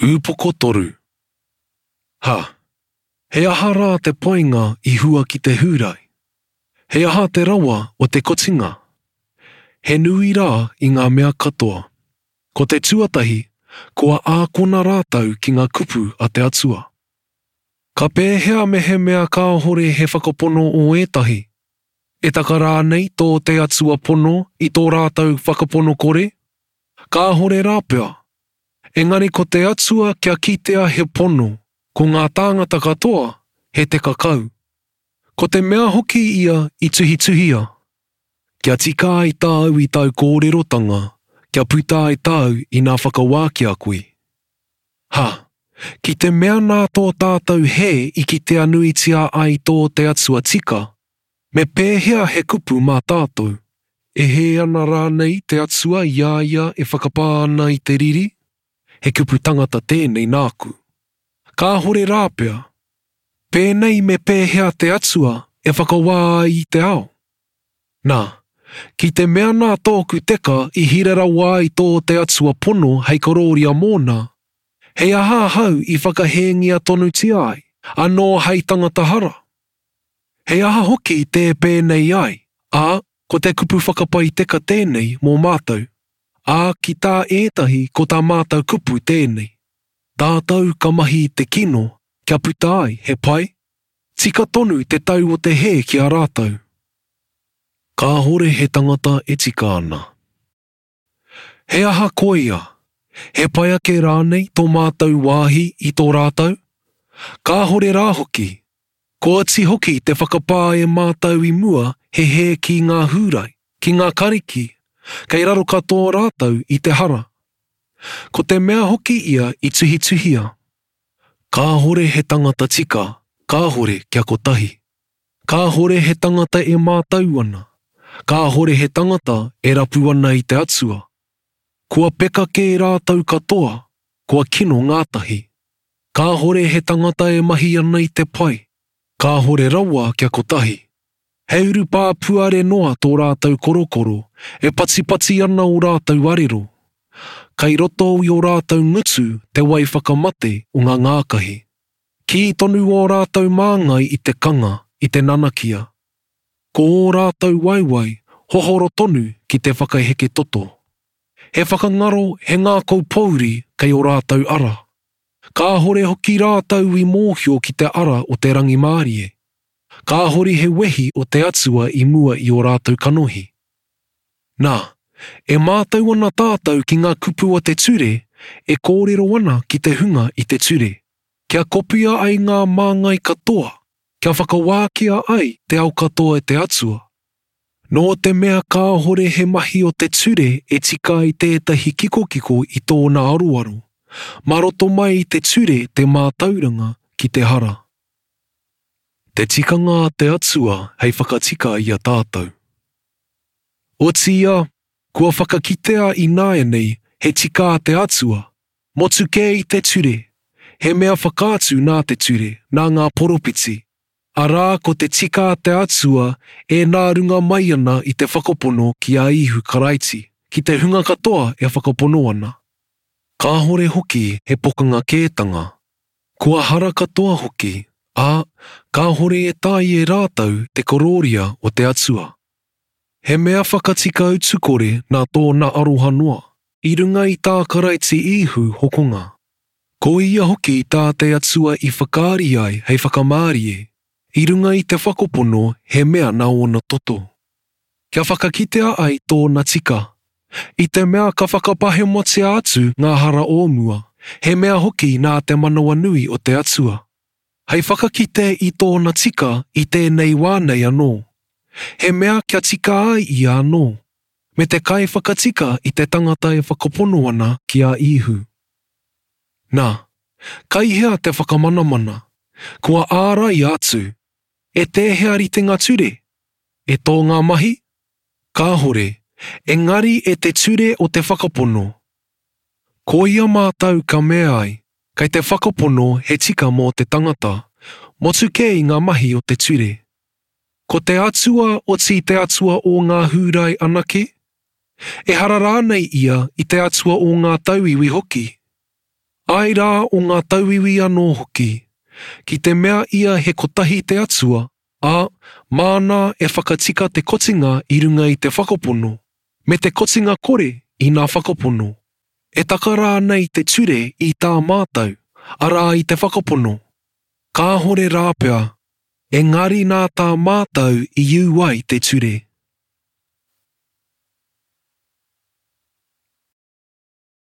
Ūpoko toru. Ha, he aha rā te poinga I hua ki te hūrai. He aha te rawa o te kotinga. He nui rā I ngā mea katoa. Ko te tuatahi, kua ākona rātau ki ngā kupu a te atua. Ka pēhea me he mea kāhore he whakapono o ētahi. E taka rā nei tō te atua pono I tō rātau whakapono kore? Kāhore rāpea. Engari ko te atua kia kitea he pono, ko ngā tāngata katoa he te kakau. Ko te mea hoki ia I tuhituhia. Kia tika ai tāu I tau kōrerotanga, kia puta ai tāu I ngā whakawākia koe. Ha, ki te mea nā tō tātou he I ki te anuitia ai tō te atua tika, me pēhea he kupu mā tātou. E he ana rānei te atua iaia e whakapā ana I te riri? He kupu tangata tēnei nāku. Kāhore rāpea. Pēnei me pēhea te atua e whakawā I te ao. Nā, ki te mea nā tōku teka I hirera wai tō te atua pono hei kororia mōna, hei aha hau I whakahengia tonu ti ai, anō hei tangata hara. Hei aha hoki te pēnei ai, ko te kupu whakapai teka tēnei mō mātou. Ki tā ētahi ko tā mātou kupu tēnei. Tātou ka mahi te kino, kia puta ai, he pai. Tika tonu te tau o te he ki a rātou. Kāhore he tangata e tika ana. He aha koia, he pai ake rānei tō mātou wāhi I tō rātou. Kāhore rā hoki, ko ati hoki te whakapā e mātou I mua he ki ngā hūrai, ki ngā kariki, kei raro katoa rātou I te hara. Ko te mea hoki ia I tuhituhia. Kāhore he tangata tika, kāhore kia kotahi. Kāhore he tangata e mātau ana. Kāhore he tangata e rapu ana I te atua. Kua peka ke rātou katoa, kua kino ngātahi. Kāhore he tangata e mahi ana I te pai. Kāhore rawa kia kotahi. He uru pā puare noa tō rātou korokoro, e pati ana o rātou arero. Kai roto I o rātou ngutu te wai whakamate o ngā ngākahi. Ki tonu o rātou māngai I te kanga, I te nanakia. Ko o rātou waiwai, hohoro tonu ki te whakaheke toto. He whakangaro he ngā kaupauri kei o rātou ara. Kāhore hoki rātou I mōhio ki te ara o te rangi mārie. Kāhore he wehi o te atua I mua I o rātou kanohi. Nā, e mātau ana tātou ki ngā kupu o te ture, e kōrero ana ki te hunga I te ture. Kia kopia ai ngā māngai katoa, kia whakawākia ai te au katoa e te atua. Nō te mea kāhore he mahi o te ture e tika I tētahi kiko I tōna aroaro. Maroto mai I te ture te mātauranga ki te hara. Te tikanga a te atua hei whakatika I a tātou. O tia, kua whakakitea I nāe nei he tika a te atua, motu ke I te ture, he mea whakātu nā te ture, nā ngā poropiti. Arā ko te tika a te atua e nā runga mai ana I te whakapono ki a ihu karaiti, ki te hunga katoa e whakapono ana. Kāhore hoki he pokanga kētanga. Kua hara katoa hoki, kāhore e tai e rātau te kororia o te atua. He mea whakatika utukore nā tōna aroha noa, I runga I tā karaiti ihu hokonga. Ko ia hoki tā te atua I whakaari ai hei whakamārie, I runga I te whakapono he mea nā ona toto. Kia whakakitea ai tōna tika. I te mea ka whakapahe motia atu ngā hara ōmua, he mea hoki nā te manawa nui o te atua. Hei whakakite I tōna tika I tēnei wānei anō. He mea kia tika ai I anō. Me te kai whakatika I te tangata e whakapono ana ki a ihu. Nā, kai hea te whakamanamana. Kua ārai atu. E tēhea rite ngā ture. E tō ngā mahi. Kāhore. Engari e te ture o te whakapono. Ko ia mātau ka mea ai, kei te whakapono he tika mō te tangata, motu ke I ngā mahi o te ture. Ko te atua o te atua o ngā hūrai anake? E hara rānei ia I te atua o ngā tauiwi hoki. Ai rā o ngā tauiwi anō hoki, ki te mea ia he kotahi te atua, a māna e whakatika te kotinga I runga I te whakapono, me te kotinga kore I ngā whakapono. E taka rā nei te ture I tā mātau, arā I te whakapono. Ka hore rā pea, engari nā tā mātau I iu ai te ture.